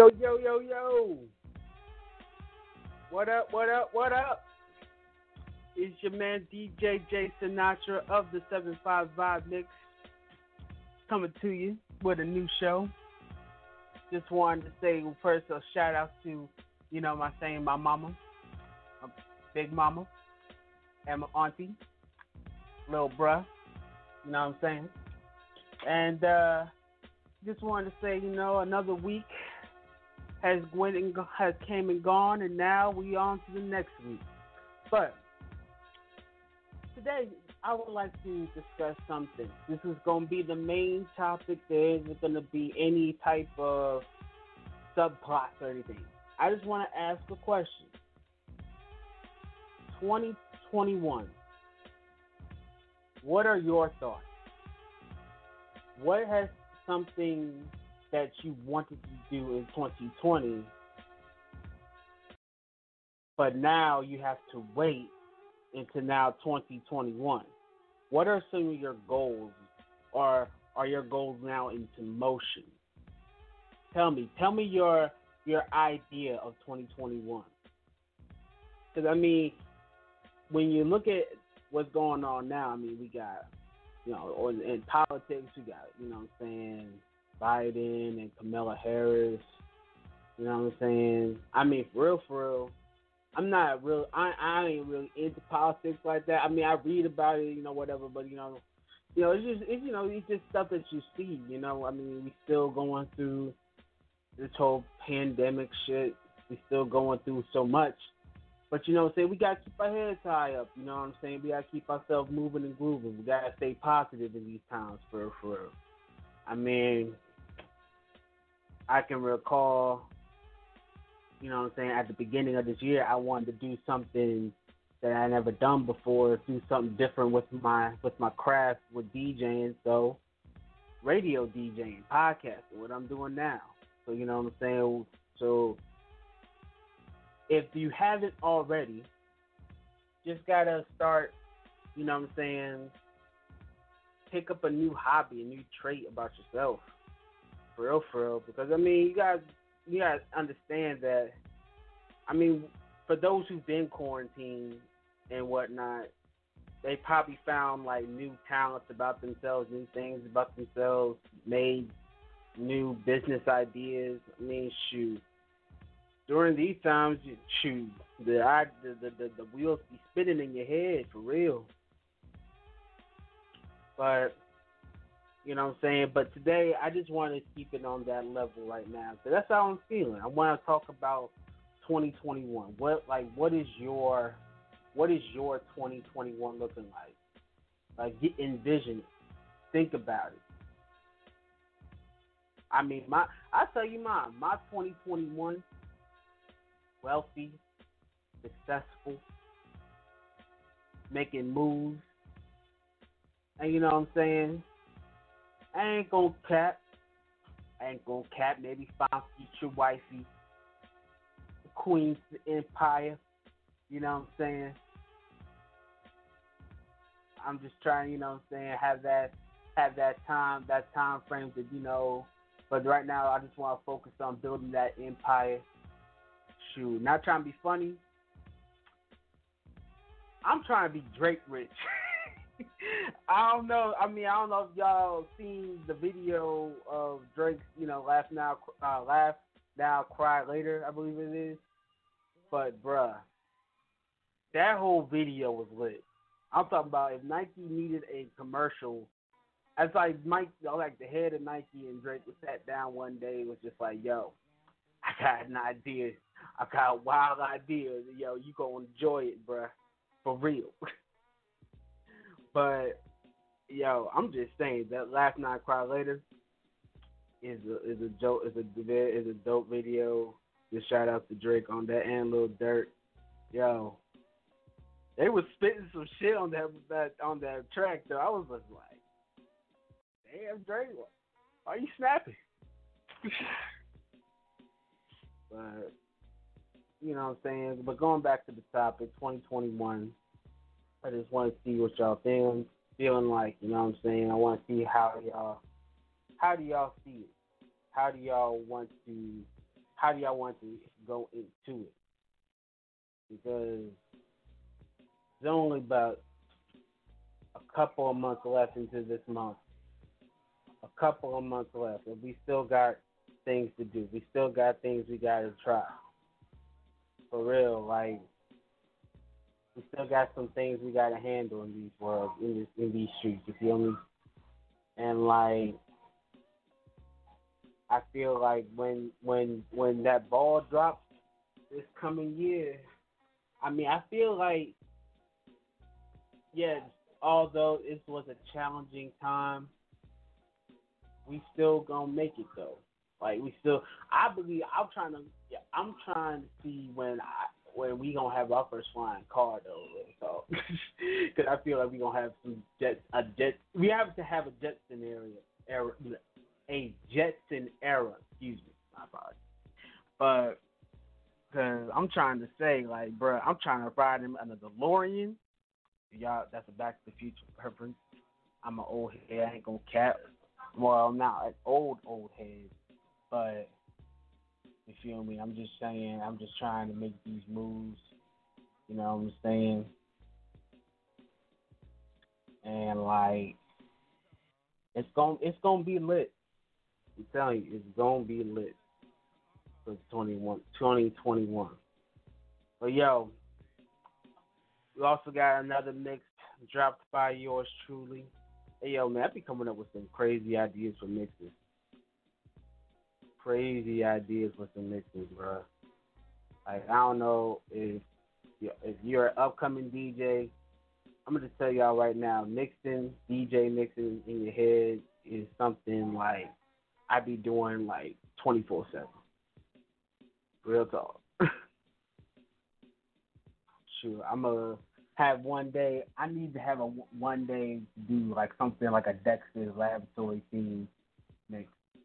Yo, yo, yo, yo. What up, what up, what up? It's your man DJ J Sinatra of the 75 Vibe Mix coming to you with a new show. Just wanted to say first a shout out to, my mama, my big mama, and my auntie, little bruh, you know what I'm saying? And just wanted to say, another week has came and gone, and now we on to the next week. But today, I would like to discuss something. This is going to be the main topic. There isn't going to be any type of subplots or anything. I just want to ask a question. 2021. What are your thoughts? What has something that you wanted to do in 2020, but now you have to wait into now 2021? What are some of your goals, or are your goals now into motion? Tell me your idea of 2021. Because when you look at what's going on now, we got, or in politics, we got, Biden and Kamala Harris. You know what I'm saying? For real. I'm not real. I ain't really into politics like that. I read about it, whatever. But it's just stuff that you see. We still going through this whole pandemic shit. We still going through so much. But we gotta keep our heads high up. We gotta keep ourselves moving and grooving. We gotta stay positive in these times, for real. I can recall, at the beginning of this year, I wanted to do something that I never done before, do something different with my craft with DJing, so radio DJing, podcasting, what I'm doing now. So, So if you haven't already, just gotta start, pick up a new hobby, a new trait about yourself. For real. Because, you guys understand that, for those who've been quarantined and whatnot, they probably found, new talents about themselves, new things about themselves, made new business ideas. Shoot. During these times, the wheels be spinning in your head, for real. But, But today, I just want to keep it on that level right now. So that's how I'm feeling. I want to talk about 2021. What is your 2021 looking like? Envision it. Think about it. I tell you mine. My 2021, wealthy, successful, making moves. And I ain't gonna cap. Maybe find future wifey, the queen of the empire. I'm just trying, have that time frame to, But right now, I just want to focus on building that empire. Shoot, not trying to be funny. I'm trying to be Drake rich. I don't know. I don't know if y'all seen the video of Drake's, laugh now, cry later, I believe it is. But bruh, that whole video was lit. I'm talking about if Nike needed a commercial. It's like the head of Nike and Drake was sat down one day and was just like, yo, I got an idea. I got a wild idea. Yo, you gonna enjoy it, bruh. For real. But, yo, I'm just saying that Laugh Now Cry Later is a dope video. Just shout out to Drake on that and Lil Durk. Yo, they was spitting some shit on that track though. I was just like, damn, Drake, why are you snapping? But But going back to the topic, 2021. I just want to see what y'all feeling like, I want to see how do y'all see it? How how do y'all want to go into it? Because there's only about a couple of months left into this month. A couple of months left, and we still got things to do. We still got things we gotta try. For real, like we still got some things we gotta handle in these worlds, in these streets. You feel me? And like I feel like when that ball drops this coming year, I mean I feel like yes, although it was a challenging time, we still gonna make it though. Like we still, I believe yeah, I'm trying to see when we gonna have our first flying car though. So, because I feel like we gonna have we have to have a Jetson era, a Jetson era. Excuse me, my apologies. But because I'm trying to say, like, bro, I'm trying to ride him in a DeLorean. Y'all, that's a Back to the Future reference. I'm an old head. I ain't gonna cap. Well, not an old head, but you feel me? I'm just saying. I'm just trying to make these moves. You know what I'm saying? And like, it's gonna be lit. I'm telling you, it's gonna be lit for 2021. But yo, we also got another mix dropped by yours truly. Hey yo, man, I be coming up with some crazy ideas for mixes. Crazy ideas for some mixes, bro. Like I don't know if you're an upcoming DJ. I'm gonna just tell y'all right now, DJ mixing in your head is something like I be doing like 24/7. Real talk. Sure, I'm gonna have one day. I need to have a one day to do like something like a Dexter's Laboratory theme mix.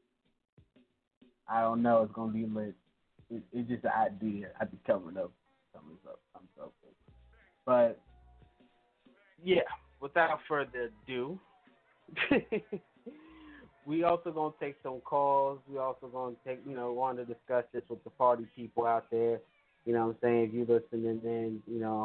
I don't know. It's gonna be lit. It's just an idea. I be coming up. But yeah, without further ado, we also gonna take some calls. We also gonna want to discuss this with the party people out there. You know what I'm saying? If you listening, then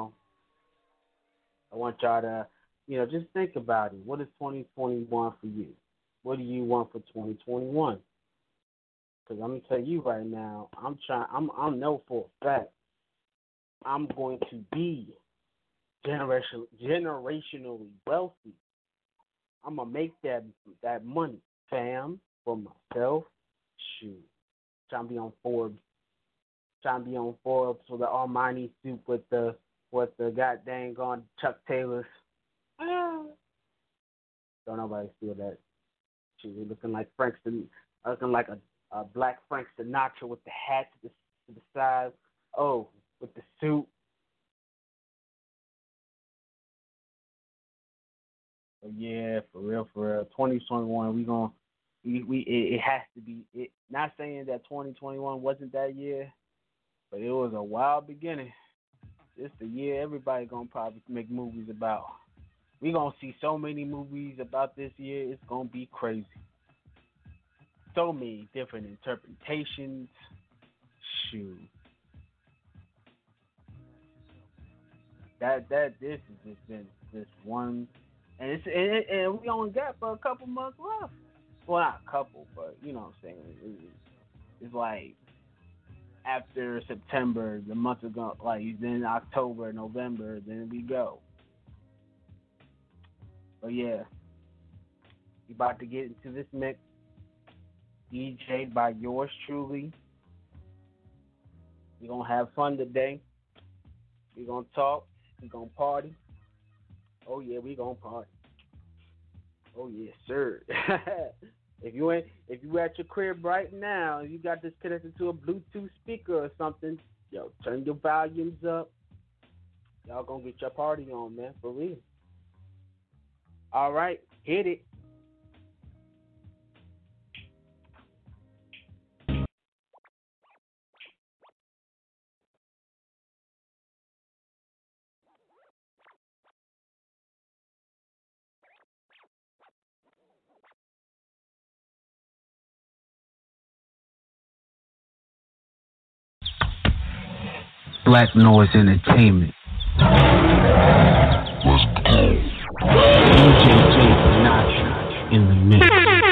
I want y'all to just think about it. What is 2021 for you? What do you want for 2021? Because I'm gonna tell you right now, I know for a fact I'm going to be generationally wealthy. I'm gonna make that money, fam, for myself. Shoot, trying to be on Forbes. Trying to be on Forbes with the Armani suit with the goddamn gone Chuck Taylors. Ah. Don't nobody steal that. Shoot, we looking like looking like a black Frank Sinatra with the hat to the side. Oh, with the suit. But yeah, for real. 2021, it has to be it. Not saying that 2021 wasn't that year, but it was a wild beginning. It's the year everybody gonna probably make movies about. We gonna see so many movies about this year. It's gonna be crazy. So many different interpretations. Shoot, this has just been this one, and we only got for a couple months left. Well, not a couple, but you know what I'm saying. It's like after September, the month is going like then October, November, then we go. But yeah, we about to get into this mix, DJ by yours truly. We gonna have fun today. We gonna talk. We gonna party. Oh yeah, we gonna party. Oh yes, sir. If you at your crib right now, you got this connected to a Bluetooth speaker or something, yo, turn your volumes up. Y'all gonna get your party on, man, for real. All right, hit it. Black Noise Entertainment. Let's go. DJ Sinatra in the mix.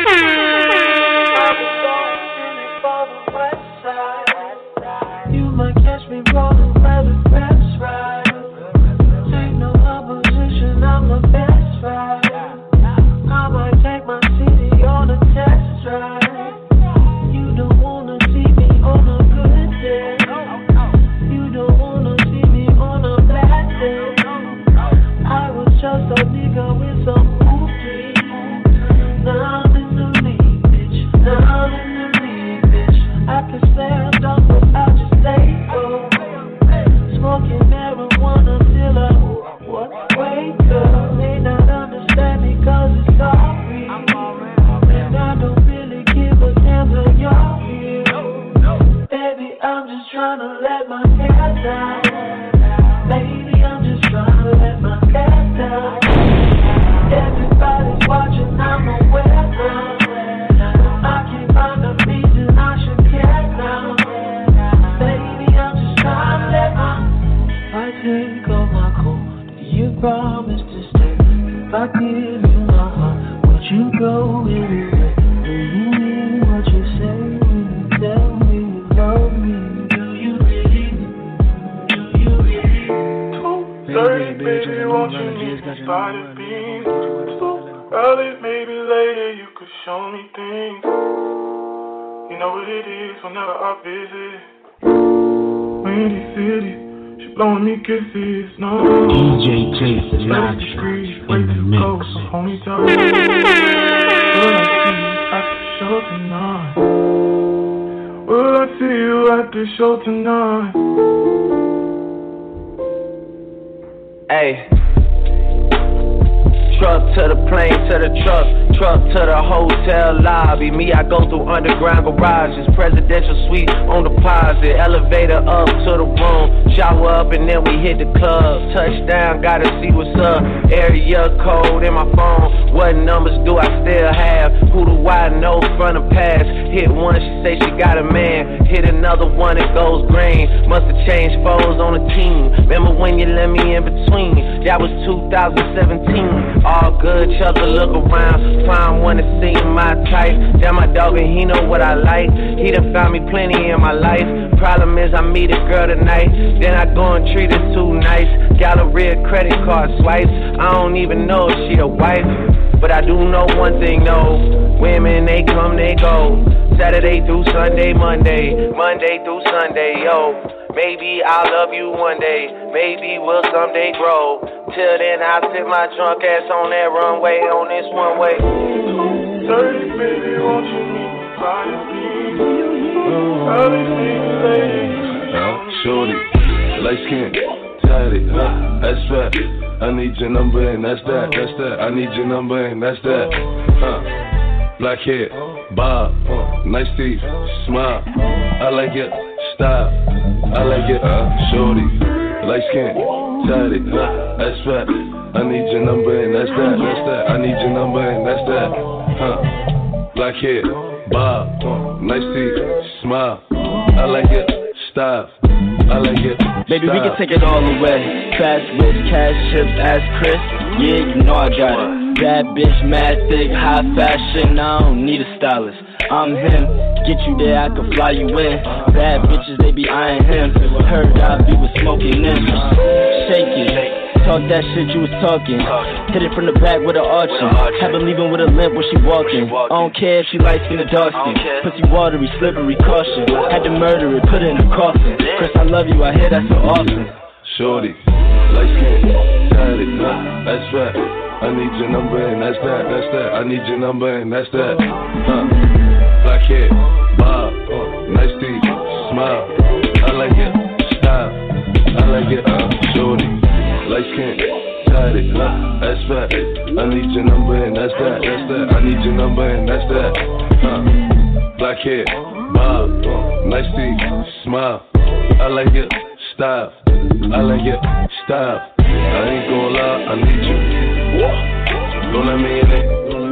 You might catch me rolling where the best ride. Ain't no opposition, I'm the best ride. I might take my city on a test drive. You don't wanna see me on a good day. You don't wanna see me on a bad day. I was just a nigga with some booty. Now I'm in the league, bitch. Now I'm in the league, bitch. I can stand up, but I just stay up. Smoking marijuana till I wake up. May not understand me 'cause it's all real. And I don't really give a damn till y'all here. Baby, I'm just trying to let my hair down. Baby, I'm just trying to let my hair down. Everybody's watching, I'm aware now. I can't find a reason I should care now. Baby, I'm just trying to let if I take all my cold, do you promise to stay? If I give you my heart, would you go anywhere? Do you mean what you say when you tell me you love me? Do you really? Do you really? 2:30, baby, won't you meet me by the beam? Early, maybe later, you could show me things. You know what it is whenever I visit. Windy City, she blowing me kisses, no. DJ Sinatra in the mix. Homie, tell me. Will I see you at the show tonight? Will I see you at the show tonight? Hey. Truck to the plane, to the truck to the hotel lobby. Me, I go through underground garages, presidential suite on deposit, elevator up to the room, shower up and then we hit the club. Touchdown, gotta see what's up. Area code in my phone. What numbers do I still have? Who do I know from the past? Hit one, she say she got a man. Hit another one, it goes green. Must've changed foes on the team. Remember when you let me in between? That was 2017. All good, chuck a look around. Find one to see my type. Damn, my dog and he know what I like. He done found me plenty in my life. Problem is I meet a girl tonight, then I go and treat her too nice. Galleria credit card swipes. I don't even know if she a wife, but I do know one thing, no. Women, they come, they go. Saturday through Sunday, Monday through Sunday, yo. Maybe I'll love you one day, maybe we'll someday grow. Till then, I'll sit my drunk ass on that runway, on this one way. 2:30, baby, won't you meet me by the beach? Early, maybe later. Shorty, light skin, tatted, that's fat. I need your number and that's that. I need your number and that's that. Black hair, bob, nice teeth, smile. I like it, style. I like it, shorty, light skin, tatted, that's fat. I need your number and that's that. I need your number and that's that. Black hair, bob, nice teeth, smile. I like it, style. I like it. Baby, we can take it all away. Fast, rich, cash, chips, ask Chris. Yeah, you know I got it. Bad bitch, mad thick, high fashion. I don't need a stylist. I'm him. Get you there, I can fly you in. Bad bitches, they be eyeing him. Heard I be with smoking them. Shake it. Talk that shit you was talking. Hit it from the back with an arching. Have her leaving with a limp when she walking. I don't care if she light skin or dark skin. Pussy watery, slippery, caution. Had to murder it, put it in a coffin. Chris, I love you, I hear that so often. Shorty, light skin, tatted, that's fat. I need your number and that's that. I need your number and that's that. Black hair, bob, nice teeth, smile. I like it, style. I like it, shorty, light skin, tatted, that's fat. I need your number and that's that. I need your number and that's that. Black hair, bob, nice teeth, smile. I like it, style. I like it, style. I ain't gon' lie, I need you. Don't let me in it.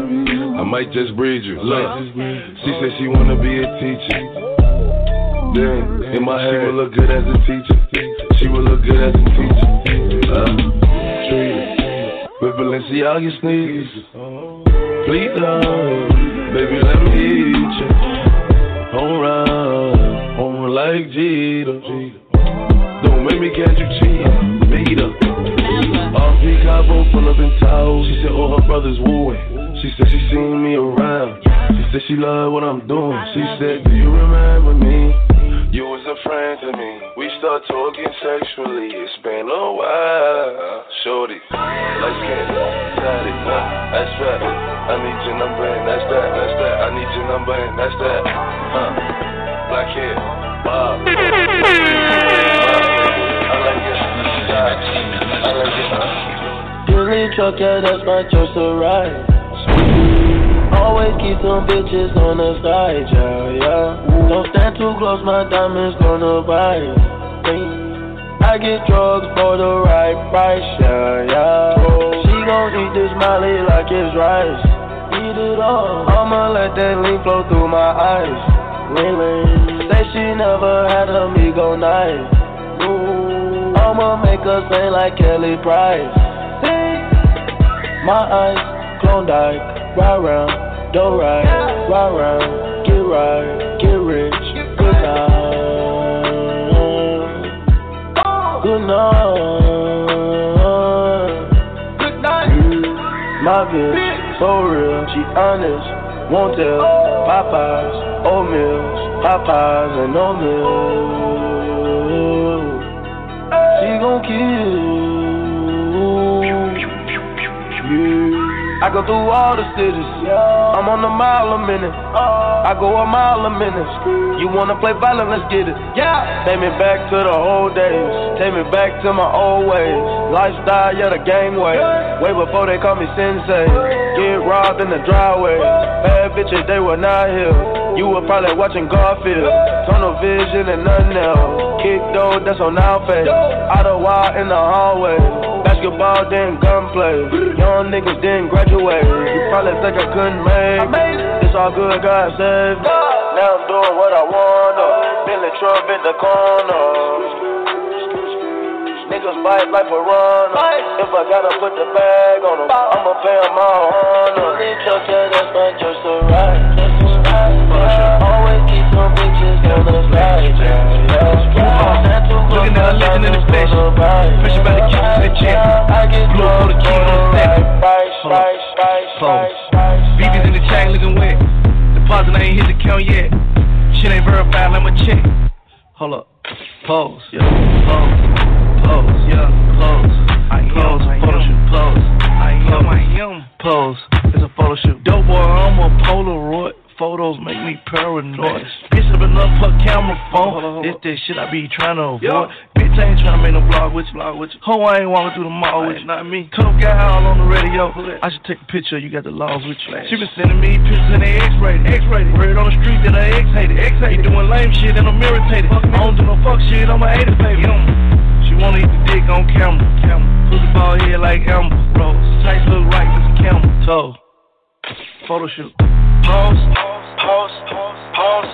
I might just breed you. Look, she said she wanna be a teacher. Then in my head, she would look good as a teacher. She she would look good as a teacher. Treat her with Balenciaga sneakers. Please love, baby, let me eat you. Home run like Jeter. Don't make me catch you cheating, beat her. Off Cabo, full up in towels. She said all her brothers wooing. She said she seen me around. She said she loved what I'm doing. She said, do you remember me? You was a friend to me. We start talking sexually. It's been a while. Shorty, light skin, tatted, that's right. I need your number and that's that. I need your number and that's that. Black hair, Bob. I like it. I like it. Billy truck, yeah, that's my choice to ride. Always keep some bitches on the side, yeah. Don't stand too close, my diamonds gonna bite. I get drugs for the right price, yeah. She gon' eat this Molly like it's rice. Eat it all. I'ma let that lean flow through my eyes. Lean. Say she never had a Migo night. Ooh. I'ma make her sing like Kelly Price. My eyes, Klondike, ride round, don't ride round, get right, get rich, good night, good night. My bitch, so real, she honest, won't tell. Popeyes, oatmeal, Popeyes and oatmeal. She gon' kill. I go through all the cities. I'm on a mile a minute. I go a mile a minute. You wanna play violent? Let's get it. Yeah. Take me back to the old days. Take me back to my old ways. Lifestyle, yeah, the gang way. Way before they call me sensei. Get robbed in the driveway. Bad bitches, they were not here. You were probably watching Garfield. Tunnel vision and nothing else. Kick though, that's on our face. Out of wild in the hallway. Basketball, then gunplay. Young niggas didn't graduate. You probably think I couldn't make it. It's all good, God saved me. Now I'm doing what I wanna. Billy truck in the corner. Niggas fight like a runner. If I gotta put the bag on them, I'ma pay them all honor. Billy truck, yeah, that's my just a ride. Always keep some bitches on the side. Looking at a legend in the flesh. Pressure by the keys to the chest. Blue for the key on the set. BB's in the chain looking wet. Deposit I ain't hit the count yet. Shit ain't verified, let me check. Hold up. Pose, yeah. Pose, yeah. Pose. I am photo shoot. Pose. I am pose. It's a photo shoot. Dope boy, I'm a Polaroid. Photos make me paranoid. Bitch up enough her camera phone. This that shit I be trying to avoid. Bitch, I ain't trying to make no vlog with you. Ho, I ain't walking through the mall with you. Not me. Tough guy all on the radio. I should take a picture. You got the laws with you. She been sending me pictures in the X-rated. Word on the street that I X-hated. You doing lame shit and I'm irritated. I don't do no fuck shit. I'm a hater, baby. She wanna eat the dick on camera. Pussy ball head like Amber Rose. Tight look right as a camel toe. Photo shoot. Pose. Photo shoot. Pose.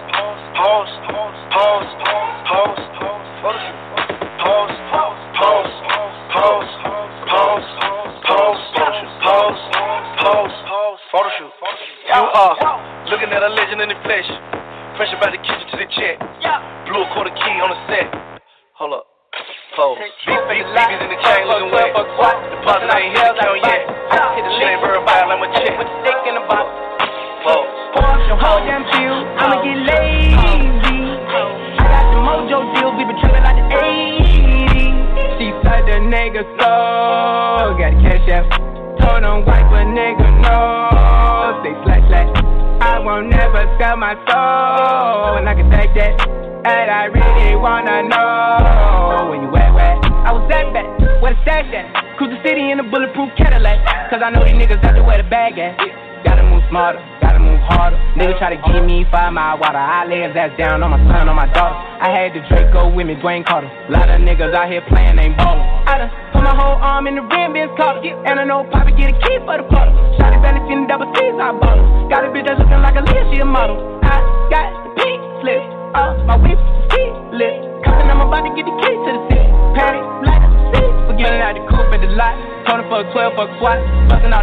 Photo shoot. You are looking at a legend in the flesh. Pressure by the kitchen to the check. Blue quarter key on the set. Hold up. Pose. BB's in the chain looking wet. Deposit I ain't hit the count yet. Shit ain't verified, I'ma check. Pose. Whole damn chill, I'ma get lazy. I got the mojo deal, we been trapping like the 80s. She said the nigga so got the cash out. Told him wipe a nigga no. Say slash. I won't never sell my soul, and I can take that. And I really wanna know when you at where I was at back, where the stash at. Cruise the city in a bulletproof Cadillac. Cause I know these niggas out there where the bag at. Gotta move smarter, gotta move harder. Nigga try to give me 5 mile water. I lay his ass down on my son, on my daughter. I had the Draco with me, Dwayne Carter. Lot of niggas out here playing, ain't ballin'. I done put my whole arm in the rim, Ben's Carter. And I know Poppy get a key for the quarter. Shotty belly seen the double C's, I bought her. Got a bitch that's looking like a Leah, she a model. I got the pink slip, my whip is lit. Cause I'm about to get the key to the city. Pass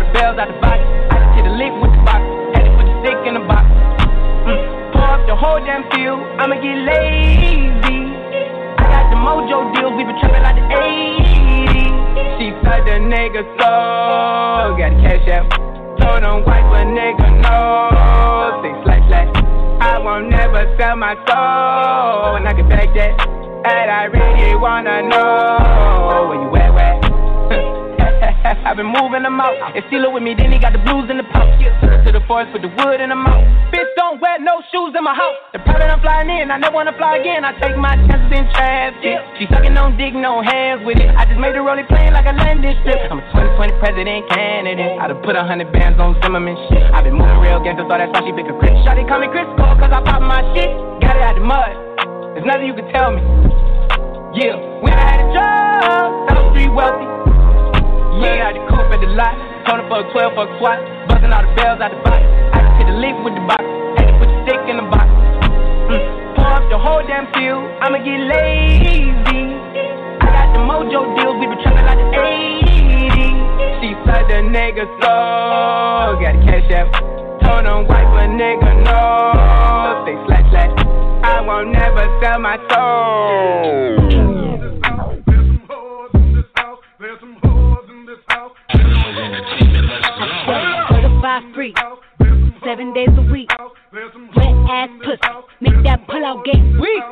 bells out the box. I just hit a lick with the box. Had to put the stick in the box. Pour up the whole damn field. I'ma get lazy. I got the mojo deals. We been trapping like the 80s. She said the nigga slow. Got the cash out. Told him wipe a nigga no. Say slash. I won't never sell my soul. And I can back that. And I really wanna know where you at. I've been moving them out. If Steeler with me, then he got the blues in the pouch. To the forest, put the wood in the mouth. Bitch, don't wear no shoes in my house. The private I'm flying in, I never wanna fly again. I take my chances in traffic. She sucking on dick, no hands with it. I just made her rolling plane like a landing strip. I'm a 2020 president candidate. I done put 100 bands on Zimmerman shit. I been moving real gangsters, so that's why she pick a Chris. Shawty call me Chris Cole, cause I pop my shit. Got it out the mud. There's nothing you can tell me. Yeah, when I had a job, South Street wealthy. Yeah, I had the coupe at the lot. Told her for a 12 fuck swat. Buzzing all the bells out the box. I just hit the lick with the box. Had to put the stick in the box. Pour up the whole damn field. I'ma get lazy. I got the mojo deals. We been trapping like the 80s. She said the nigga slow. Got the cash out. Told him wipe a nigga no. Say slash. I won't never sell my soul. Certified free, 7 days a week. Wet ass pussy, make that pull out game weak.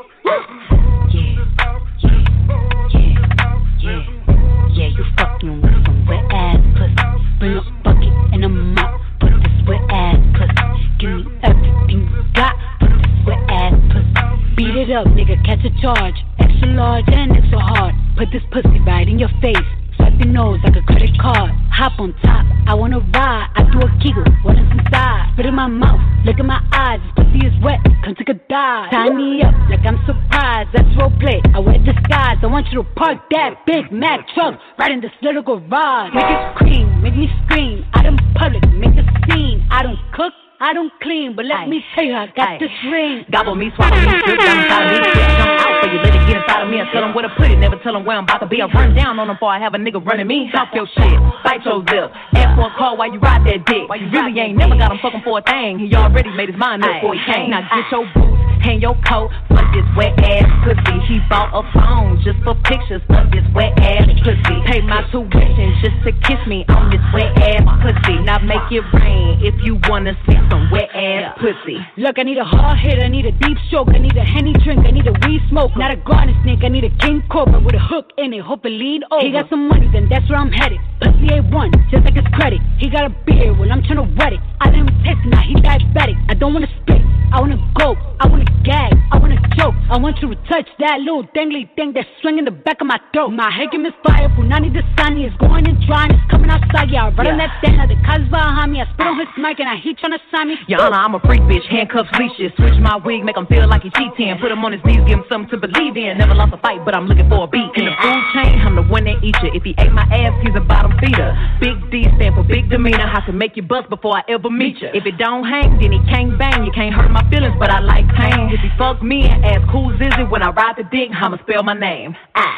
Yeah, you fucking with some wet ass pussy. Bring a bucket and a mop, put this wet ass pussy. Give me everything you got, put this wet ass pussy. Beat it up, nigga, catch a charge. Extra large and extra hard. Put this pussy right in your face. Swipe your nose like a credit card. Hop on top, I wanna ride. I do a giggle, what is inside? Spit in my mouth, look in my eyes. This pussy is wet, come take a dive. Tie me up like I'm surprised, that's roleplay. I wear disguise, I want you to park that Big Mac truck right in this little garage. Make it scream, make me scream. Out in public, make a scene. I don't cook, I don't clean, but let me tell you, I got this ring. Gobble me, swallow me, drip down inside of me. Jump out for you, let it get inside of me. I tell them where to put it, never tell them where I'm about to be. I run down on them before I have a nigga running me. Talk your shit, bite your lip. Ask for a call while you ride that dick. Why you really ain't never got him fucking for a thing. He already made his mind up before he came. Now get your boots, hang your coat for this wet ass pussy. He bought a phone just for pictures of this wet ass pussy. Pay my tuition just to kiss me on this wet ass pussy. Now make it rain if you wanna see some wet ass pussy. Look, I need a hard hit, I need a deep stroke, I need a Henny drink, I need a weed smoke, not a garden snake, I need a king cobra with a hook in it, hope it lead over. He got some money, then that's where I'm headed. Pussy A1, just like his credit. He got a beard, well I'm tryna wet it. I let him taste it, now he diabetic. I don't wanna spit, I wanna go, I wanna gag, I wanna choke. I want you to touch that little dangly thing that's swinging the back of my throat. My head is fire, Punani the sunny is going and drying, it's coming outside, yeah. I run on that thing, the cuz behind me, I spit on his mic and I heat tryna sign me. Your Honor, I'm a freak bitch, handcuffs, leashes. Switch my wig, make him feel like he cheating. Put him on his knees, give him something to believe in. Never lost a fight, but I'm looking for a beat. In the food chain, I'm the one that eat you. If he ate my ass, he's a bottom feeder. Big D stand for big demeanor. I can make you bust before I ever meet you. If it don't hang, then he can't bang. You can't hurt my feelings, but I like pain. If he fuck me and ask who's is it when I ride the dick, I'ma spell my name.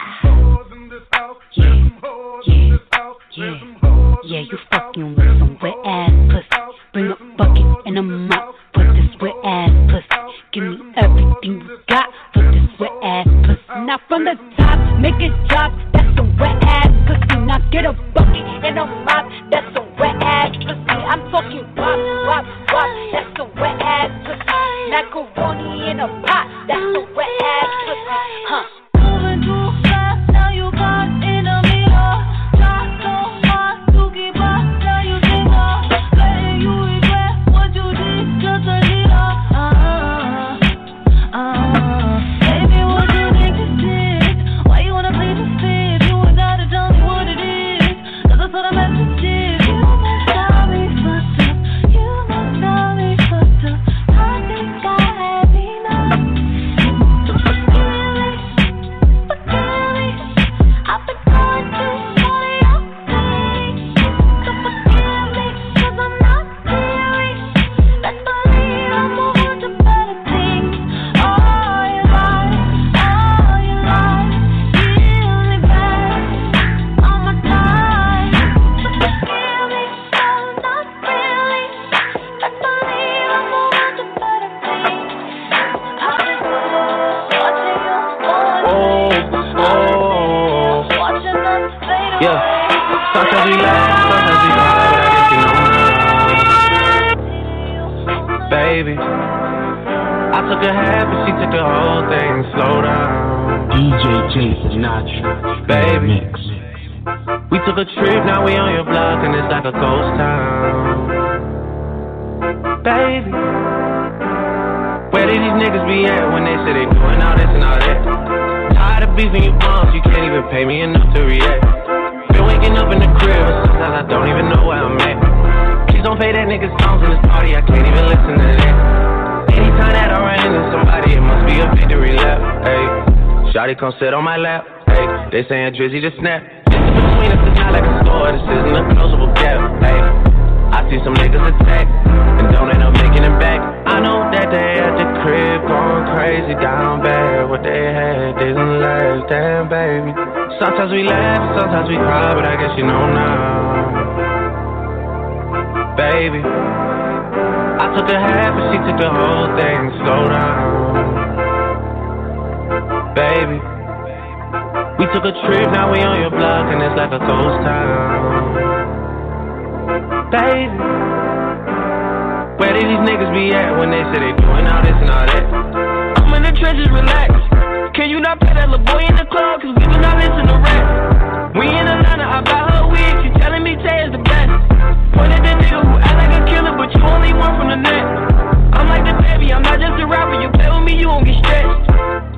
Yeah, you fucking with some wet ass pussy. Bring a bucket and a mop for this wet ass pussy. Give me everything you got for this wet ass pussy. Now from the top, make it drop. That's some wet ass pussy. Now get a bucket and a mop. That's some wet ass pussy. I'm talking wop. That's some wet ass pussy. Macaroni in a pot. That's some wet ass pussy. Huh? Moving too fast, now you got in a mirror. Try so hard to keep up, now you think of letting you regret what you did just a little. Baby, what you think this is? Why you wanna play this thing? Yeah, sometimes we laugh, sometimes we cry, but I guess you know now. Baby, I took a half and she took the whole thing. Slow down. DJ Sinatra. Baby, we took a trip, now we on your block and it's like a ghost town. Baby, where did these niggas be at when they say they doing all this and all that? Tired of beefing you bums, you can't even pay me enough to react. Been waking up in the crib and sometimes I don't even know where I'm at. Please don't play that nigga's songs in this party, I can't even listen to that. Anytime that I run into somebody, it must be a victory lap. Hey, shawty come sit on my lap. Hey, they saying Drizzy to snap. Distance between us is not like a store, this isn't a closable gap. Hey, I see some niggas attack and don't end up making it back. I know that they at the crib going crazy, down bad. What they had didn't last, damn baby. Sometimes we laugh, sometimes we cry, but I guess you know now. Baby, I took a half and she took the whole thing. Slow down. Baby, we took a trip, now we on your block and it's like a ghost town. Baby, where did these niggas be at when they say they doing all this and all that? I'm in the trenches, relax. Can you not pay that little boy in the club? Cause we do not listen to rap. We in Atlanta, I buy her wig, she telling me Tay is the best. Point at the nigga who act like a killer, but you only one from the net. I'm like the baby, I'm not just a rapper. You play with me, you won't get stretched.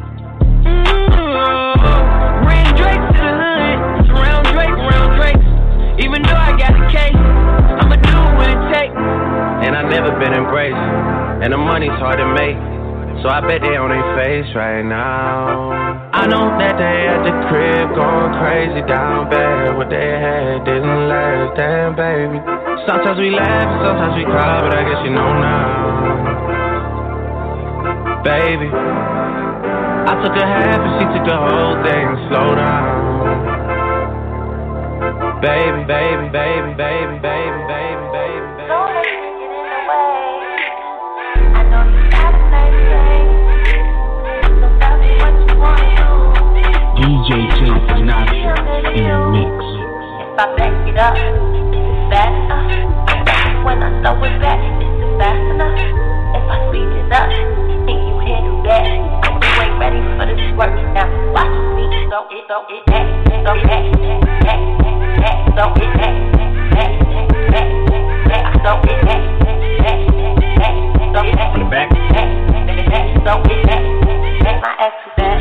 Bring Drake to the hood, surround Drake, around Drakes. Even though I got the case, I'ma do what it takes. And I never been embraced, and the money's hard to make, so I bet they on their face right now. I know that they at the crib going crazy, down bad. What they had didn't last, damn baby. Sometimes we laugh, sometimes we cry, but I guess you know now. Baby, I took a half and she took the whole thing. Slow down. Baby, baby, baby, baby, baby, baby, baby, baby. Don't let me get in the way. I know you got a nice day. So tell me what you want to do. DJ Sinatra in the mix. If I back it up, is it fast enough? When I throw it back, is it fast enough? If I speed it up, can you handle that? You ain't ready for this work now. Watch me throw it back, throw it back, throw it back, throw it back, my ex is back.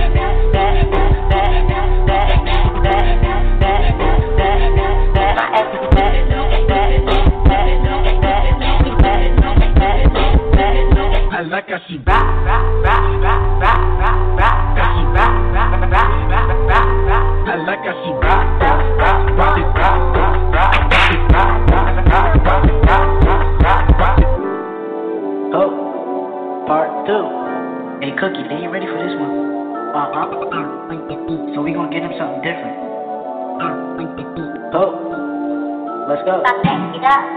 I like how she I like how she Oh, part 2. Hey Cookie, they ain't ready for this one. So we gonna get him something different. Oh, let's go. If I back it up,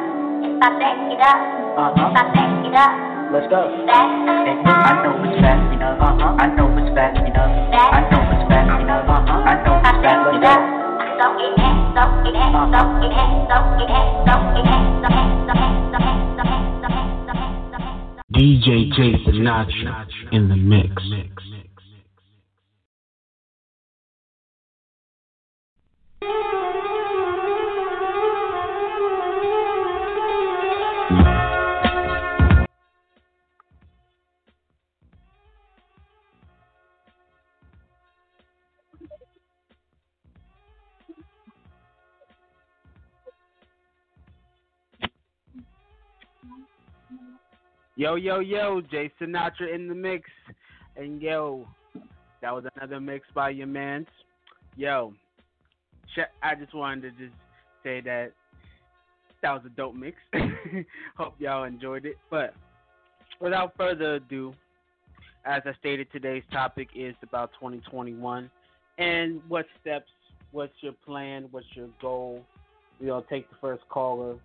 Let's go. fast Hey, I know it's fast enough. I know it's fast enough. I know it's fast enough. I know it's fast enough. DJ Sinatra in the mix. Yo, Jay Sinatra in the mix. And yo, that was another mix by your mans. Yo, I just wanted to just say that was a dope mix. Hope y'all enjoyed it. But without further ado, as I stated, today's topic is about 2021 and what steps, what's your plan, what's your goal. We'll take the first caller.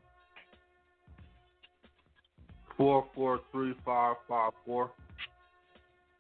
443554.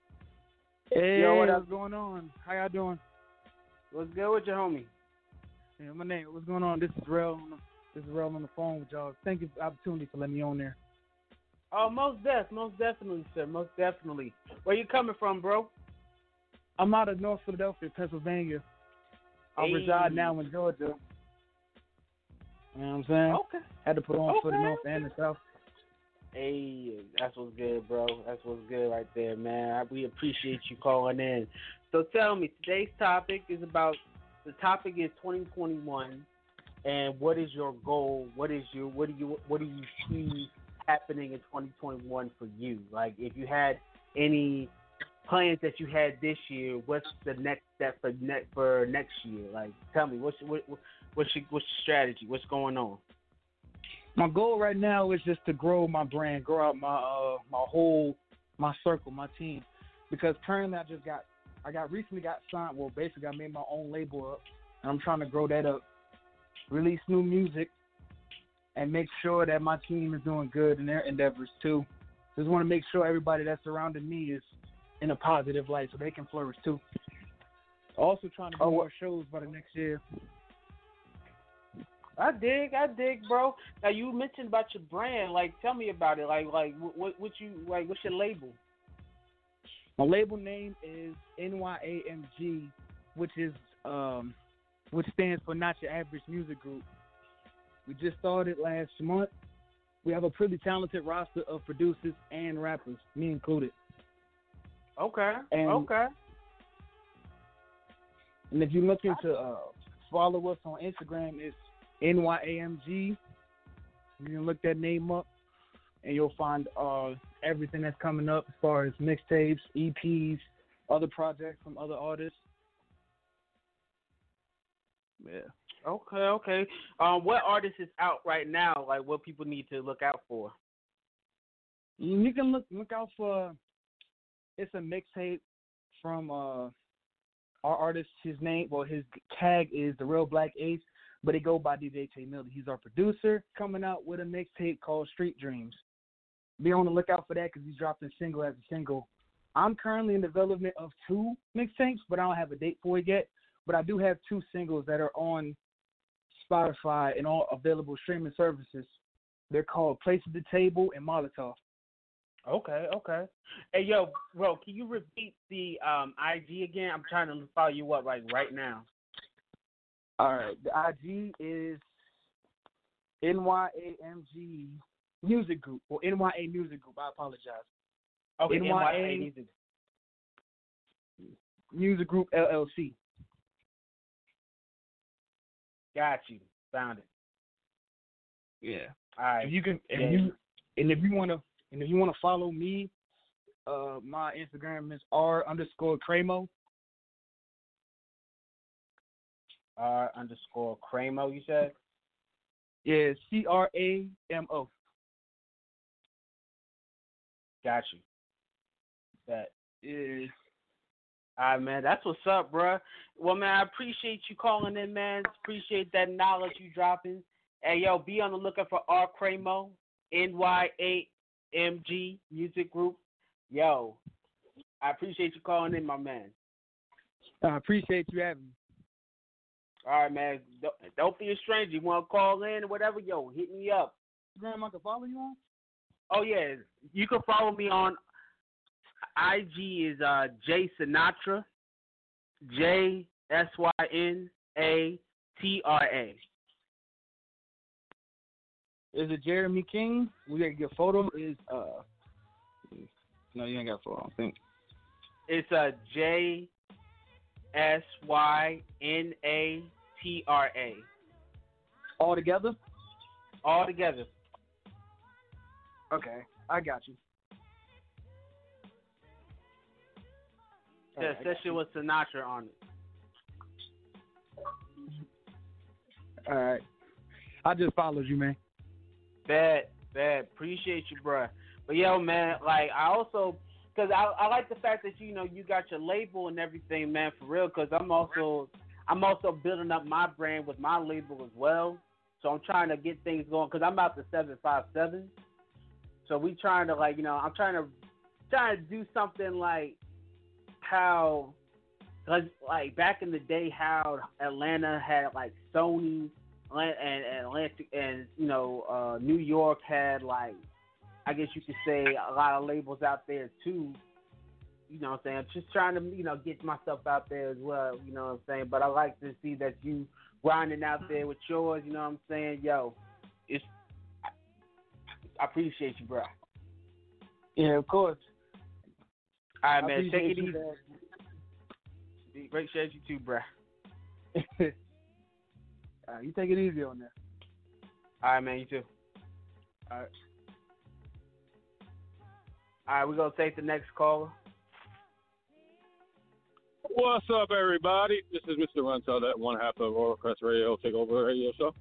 Hey, yo, what's going on? How y'all doing? What's good with your homie? Yeah, my name. What's going on? This is Rel. This is Rel on the phone with y'all. Thank you for the opportunity for letting me on there. Oh, most definitely, sir. Most definitely. Where you coming from, bro? I'm out of North Philadelphia, Pennsylvania. I reside now in Georgia. You know what I'm saying? Okay. Had to put on for the North and the South. Hey, that's what's good, bro. That's what's good right there, man. We appreciate you calling in. So tell me, today's topic is about, the topic is 2021, and what is your goal? What do you see happening in 2021 for you? Like, if you had any plans that you had this year, what's the next step for next year? Like, tell me, what's your strategy? What's going on? My goal right now is just to grow my brand, grow out my circle, my team, because currently I recently got signed. Well, basically I made my own label up, and I'm trying to grow that up, release new music, and make sure that my team is doing good in their endeavors too. Just want to make sure everybody that's surrounding me is in a positive light so they can flourish too. Also trying to do more shows by the next year. I dig, bro. Now you mentioned about your brand. Like, tell me about it. Like, what's your label? My label name is NYAMG, which stands for Not Your Average Music Group. We just started last month. We have a pretty talented roster of producers and rappers, me included. Okay. And if you're looking to follow us on Instagram, it's NYAMG. You can look that name up, and you'll find everything that's coming up as far as mixtapes, EPs, other projects from other artists. Yeah. Okay. What artist is out right now? Like, what people need to look out for? You can look out for. It's a mixtape from our artist. His tag is The Real Black Ace, but it go by DJ Tay Miller. He's our producer, coming out with a mixtape called Street Dreams. Be on the lookout for that because he's dropped a single as a single. I'm currently in development of 2 mixtapes, but I don't have a date for it yet. But I do have 2 singles that are on Spotify and all available streaming services. They're called Place at the Table and Molotov. Okay. Hey, yo, bro, can you repeat the IG again? I'm trying to follow you up right now. All right. The IG is NYAMG Music Group, or NYA Music Group. I apologize. Okay, NYA Music Group LLC. Got you. Found it. Yeah. All right. If you want to follow me, my Instagram is R_Cramo. R_Cramo, you said? Yeah, CRAMO. Got you. That is. All right, man. That's what's up, bro. Well, man, I appreciate you calling in, man. Appreciate that knowledge you dropping. Hey, yo, be on the lookout for R_Cramo, NYAMG Music Group. Yo, I appreciate you calling in, my man. I appreciate you having me. All right, man. Don't be a stranger. You want to call in or whatever, yo, hit me up. Grandma, I can follow you on? Oh, yeah. You can follow me on IG is Jay Sinatra, JSYNATRA. Is it Jeremy King? We got your photo. No, you ain't got a photo, I don't think. It's JSYNATRA. All together? All together. Okay, I got you. Yeah, especially with Sinatra on it. All right. I just followed you, man. Bad. Appreciate you, bro. But, yo, man, like, I also, because I like the fact that, you know, you got your label and everything, man, for real, because I'm also building up my brand with my label as well. So I'm trying to get things going, because I'm out to 757. So we trying to, like, you know, I'm trying to do something like how like back in the day, how Atlanta had like Sony and Atlantic, and New York had like, I guess you could say, a lot of labels out there too. You know what I'm saying? Just trying to get myself out there as well. You know what I'm saying? But I like to see that you grinding out there with yours. You know what I'm saying? Yo, I appreciate you, bro. Yeah, of course. All right, man. Take it easy. Appreciate you too, bro. You take it easy on that. All right, man. You too. All right, we're going to take the next caller. What's up, everybody? This is Mr. Runtel, that one half of Royal Crest Radio Takeover Radio Show.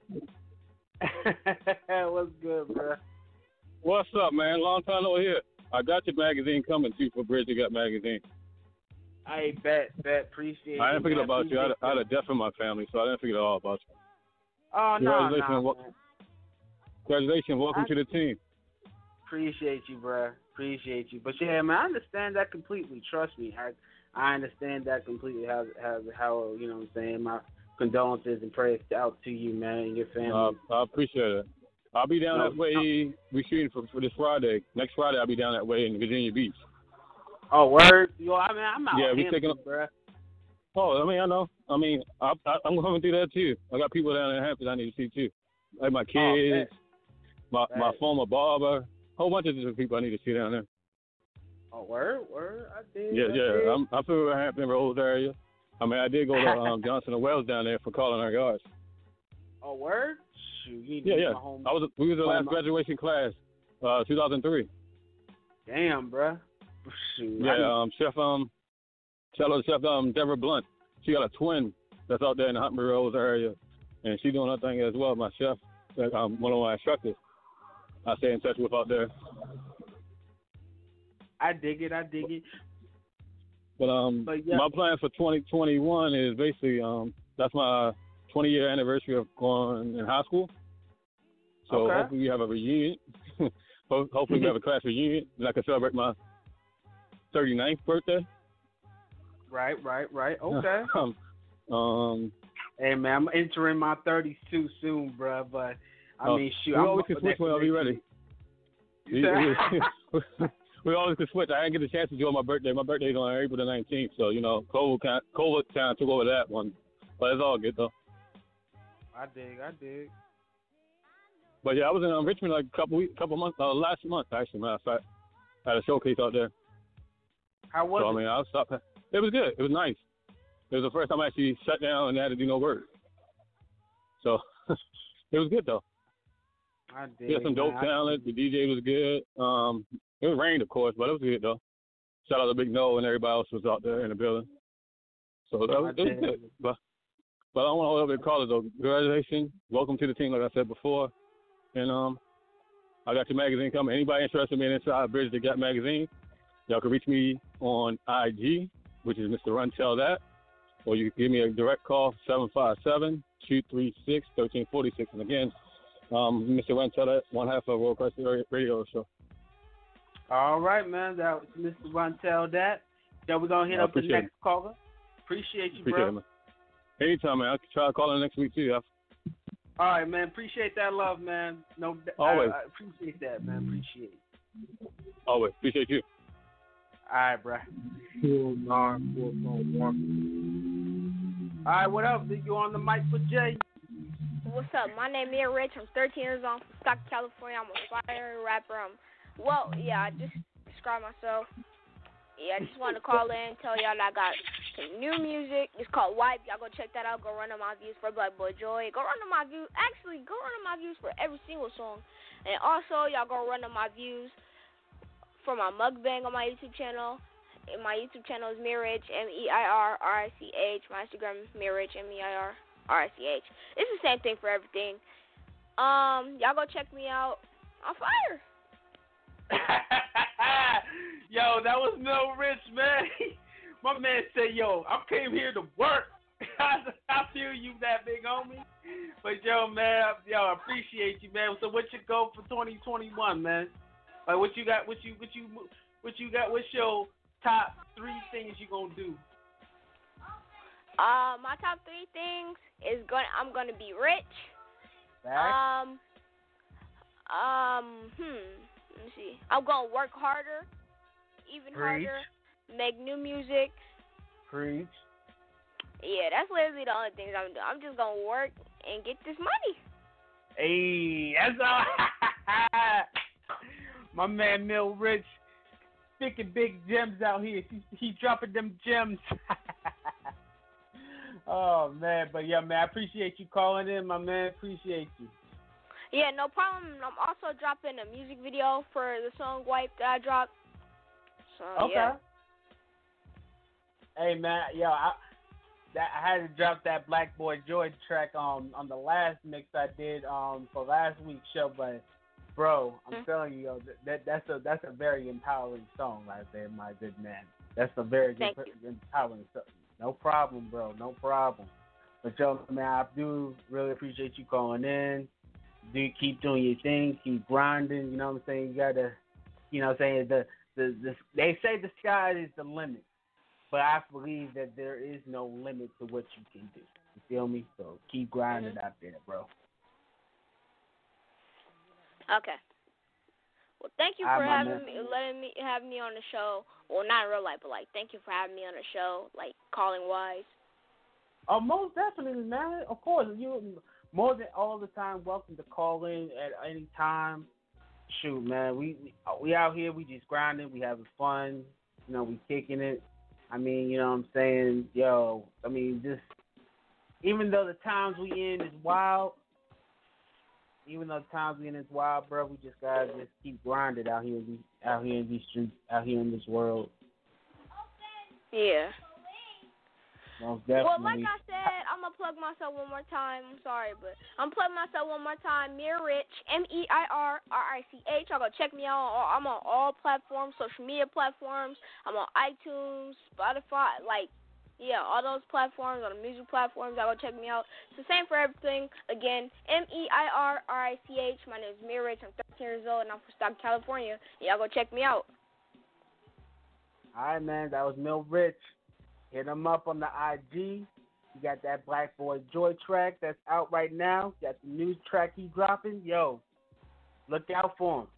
What's good, bro? What's up, man? Long time no hear. I got your magazine coming, too, for Bridge to Gut magazine. I bet. Appreciate it. I didn't forget about you. I had a death in my family, so I didn't forget all about you. Oh, no. Congratulations. Welcome to the team. Appreciate you, bro. Appreciate you. But, yeah, man, I understand that completely. Trust me. I understand that completely. How you know what I'm saying? My condolences and prayers out to you, man, and your family. I appreciate it. I'll be down that way. We're shooting for this Friday. Next Friday, I'll be down that way in Virginia Beach. Oh, word? Yo, I mean, I'm out. Yeah, we're taking up, bro. Oh, I mean, I know. I mean, I'm coming through that too. I got people down in Hampton I need to see too, like my kids, my former barber, a whole bunch of different people I need to see down there. Oh, word. I did. Yeah. I'm from the Hampton Roads area. I mean, I did go to Johnson and Wells down there for calling our guards. Oh, word? Shoot, yeah. We was the last graduation class, 2003. Damn, bro. Shoot. Yeah, Chef Deborah Blunt. She got a twin that's out there in the Hampton Roads area, and she's doing her thing as well. My chef, one of my instructors, I stay in touch with out there. I dig it. But yeah. My plan for 2021 is basically that's my 20-year anniversary of going in high school. So hopefully we have a reunion. Hopefully we have a class reunion, and I can celebrate my 39th birthday. Right. Okay. Hey man, I'm entering my 30s too soon, bro. But I mean, shoot, we always can switch when I'll be ready. We always can switch. I didn't get a chance to enjoy my birthday. My birthday is on April the 19th, so COVID kind of took over that one. But it's all good though. I dig. But yeah, I was in Richmond like couple months, last month actually. Matter of fact, I had a showcase out there. How was it? I mean, I stopped. It was good. It was nice. It was the first time I actually sat down and had to do no work. So it was good though. I did. Yeah, some dope talent. The DJ was good. It rained, of course, but it was good though. Shout out to Big No and everybody else was out there in the building. So it was good. But I don't want to hold up the callers though. Congratulations. Welcome to the team, like I said before. And I got your magazine coming. Anybody interested in being inside Bridge to Gut magazine, y'all can reach me on IG, which is Mr. Runtel that, or you can give me a direct call, 757-236-1346. And again, Mr. Runtel that, one half of Royal Crest Radio Show. All right, man. That was Mr. Runtel that. Yeah, we're going to hit up the next caller. Appreciate you, bro. It, man. Anytime, man. I'll try to call in next week, too. All right, man. Appreciate that love, man. No, always. I appreciate that, man. Appreciate it. Always. Appreciate you. All right, bro. All right, what up? You on the mic for Jay? What's up? My name is Rich. I'm 13 years old. I'm from Stockton, California. I'm a fire rapper. I just described myself. Yeah, I just wanted to call in, tell y'all that I got some new music. It's called Wipe. Y'all go check that out. Go run on my views for Black Boy Joy. Go run on my views. Actually, go run on my views for every single song. And also, y'all go run on my views for my mukbang on my YouTube channel. And my YouTube channel is Meirich, Meirich. My Instagram is Meirich, Meirich. It's the same thing for everything. Y'all go check me out. I'm fire. Yo, that was no Rich, man. My man said, yo, I came here to work. I feel you, that big homie. But yo, man, I appreciate you, man. So what you go for 2021, man? Like what you got? What you got? What's your top 3 things you gonna do? My top 3 things is I'm gonna be rich. Back. Let me see. I'm gonna work harder, even Preach. harder. Make new music. Preach. Yeah, that's literally the only things I'm doing. I'm just gonna work and get this money. Hey, that's all. My man Mill Rich, sticking big gems out here. He dropping them gems. Oh man, but yeah, man, I appreciate you calling in, my man. Appreciate you. Yeah, no problem. I'm also dropping a music video for the song "Wipe" that I dropped. So Okay. yeah. Hey man, yo, I had to drop that Black Boy Joy track on the last mix I did for last week's show, but bro, I'm telling you, yo, that's a very empowering song right there, my good man. That's a very good, empowering song. No problem, bro. No problem. But yo, man, I do really appreciate you calling in. Do keep doing your thing, keep grinding. You know what I'm saying? You gotta, you know what I'm saying? They say the sky is the limit, but I believe that there is no limit to what you can do. You feel me? So keep grinding out there, bro. Okay. Well, thank you for letting me have me on the show. Well, not in real life, but like, thank you for having me on the show, like calling wise. Oh, most definitely, man. Of course, you more than all the time welcome to call in at any time. Shoot, man, we out here, we just grinding, we having fun. You know, we kicking it. I mean, you know what I'm saying? Yo, I mean, just even though the times we in is wild. Even though the times we in is wild, bro, we just gotta just keep grinding out here in these streets, out here in this world. Yeah. Most definitely. Well, like I said, I'm gonna plug myself one more time. I'm sorry, but I'm plugging myself one more time. Mir Rich, MEIRRICH. Y'all go check me out. I'm on all platforms, social media platforms. I'm on iTunes, Spotify, yeah, all those platforms, on the music platforms. Y'all go check me out. It's the same for everything. Again, MEIRRICH. My name is Mir Rich. I'm 13 years old, and I'm from Stockton, California. Y'all go check me out. All right, man. That was Mill Rich. Hit him up on the IG. You got that Black Boy Joy track that's out right now. Got the new track he dropping. Yo, look out for him.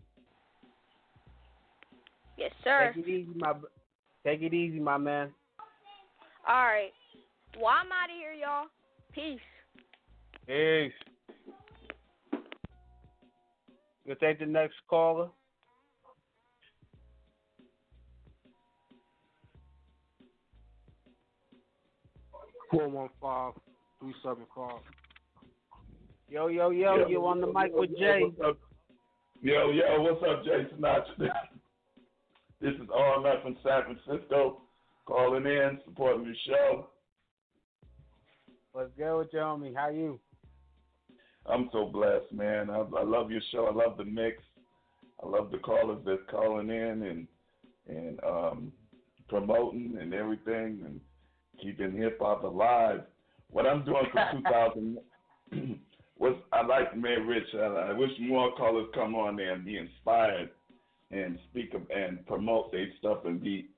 Yes, sir. Take it easy, my man. All right. Well, I'm out of here, y'all. Peace. Peace. We'll take the next caller. 415-37 Yo, you on the mic with Jay. Yo, what's up, Jay Sinatra? This is RMF from San Francisco, calling in, supporting the show. What's good with you, homie? How you? I'm so blessed, man. I love your show. I love the mix. I love the callers that's calling in and promoting and everything and keeping hip hop alive. What I'm doing for 2000 I like Mayor Rich. I wish more callers come on there and be inspired and speak and promote their stuff and be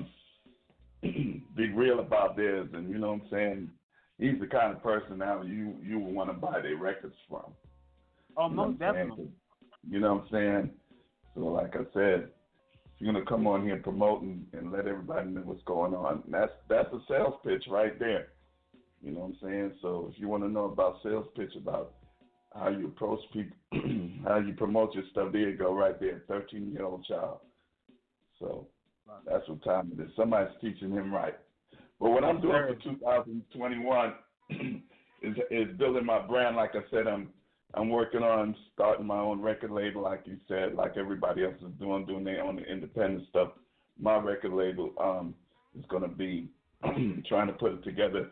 be real about theirs. And you know what I'm saying? He's the kind of person now you would want to buy their records from. Oh, most definitely. You know what I'm saying? So like I said, if you're gonna come on here and promote and let everybody know what's going on, that's a sales pitch right there. You know what I'm saying? So if you want to know about sales pitch, about how you approach people, how you promote your stuff, there you go right there, 13-year-old child. So that's what time it is. Somebody's teaching him right. But what I'm doing for 2021 is building my brand. Like I said, I'm working on starting my own record label, like you said, like everybody else is doing their own independent stuff. My record label is going to be trying to put it together.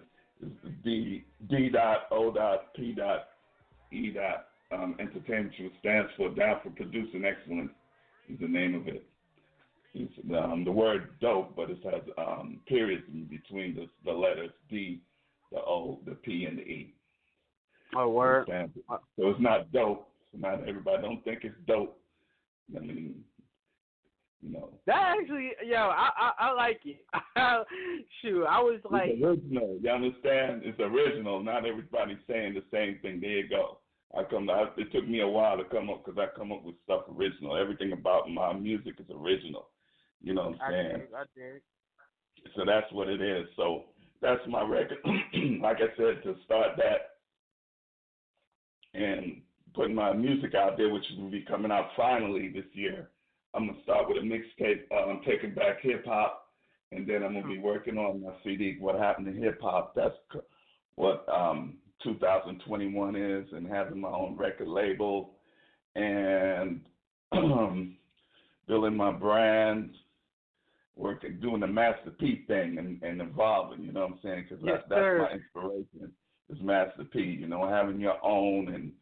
D.O.P.E. Entertainment, which stands for Down for Producing Excellence, is the name of it. It's the word dope, but it has periods in between the letters D, the O, the P, and the E. Oh, word. So it's not dope. So not everybody don't think it's dope. I mean, You know. That actually, I like it. Shoot, I was like, it's original. You understand? It's original. Not everybody's saying the same thing. There you go. It took me a while to come up because I come up with stuff original. Everything about my music is original. You know what I'm saying? I did. So that's what it is. So that's my record. Like I said, to start that and putting my music out there, which will be coming out finally this year. I'm going to start with a mixtape, Taking Back Hip Hop, and then I'm going to be working on my CD, What Happened to Hip Hop. That's what 2021 is, and having my own record label and building my brand, doing the Master P thing and evolving, you know what I'm saying? Because that's my inspiration is Master P, you know, having your own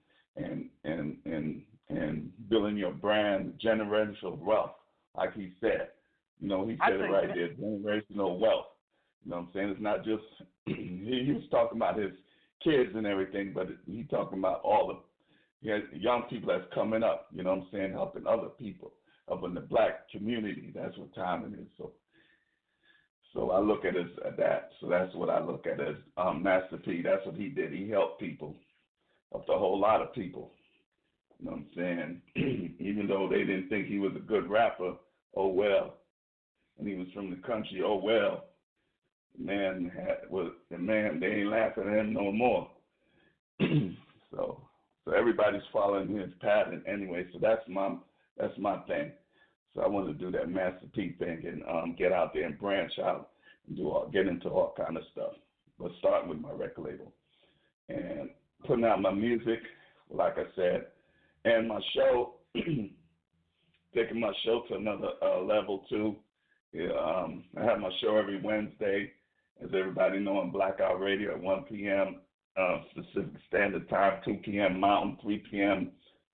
and building your brand, generational wealth, like he said. You know, he said it right there, generational wealth. You know what I'm saying? It's not just, he was talking about his kids and everything, but he talking about all the young people that's coming up, you know what I'm saying, helping other people, helping the black community. That's what time it is. So I look at it as that. So that's what I look at as Master P. That's what he did. He helped people, helped a whole lot of people. You know what I'm saying? Even though they didn't think he was a good rapper, oh well. And he was from the country, oh well. They ain't laughing at him no more. So everybody's following his pattern anyway. So that's my thing. So I want to do that Master P thing and get out there and branch out and get into all kind of stuff. But starting with my record label and putting out my music, like I said, and my show, taking my show to another level too. I have my show every Wednesday, as everybody know, on Blackout Radio at 1 p.m. Pacific Standard Time, 2 p.m. Mountain, 3 p.m.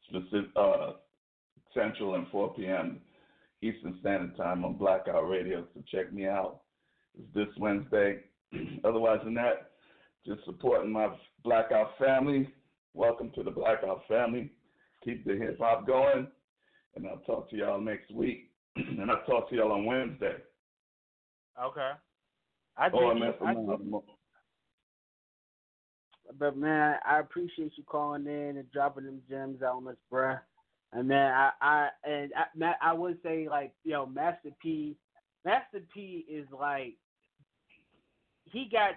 Central, and 4 p.m. Eastern Standard Time on Blackout Radio. So check me out. It's this Wednesday. Otherwise than that, just supporting my Blackout family. Welcome to the Blackout family. Keep the hip hop going, and I'll talk to y'all next week. And I'll talk to y'all on Wednesday. Okay. But man, I appreciate you calling in and dropping them gems on us, bruh. And man, I would say, like, Master P is like, he got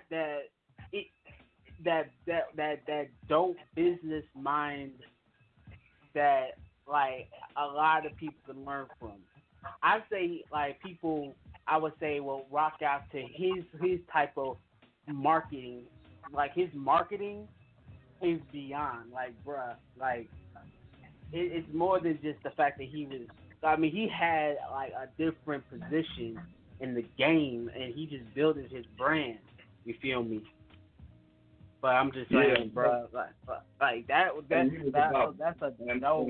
that dope business mind that, like, a lot of people can learn from. I say, like, people, I would say, will rock out to his type of marketing. Like, his marketing is beyond, like, bruh, like, it's more than just the fact that he had, like, a different position in the game, and he just built his brand, you feel me? But I'm just saying, bro, like that's a no.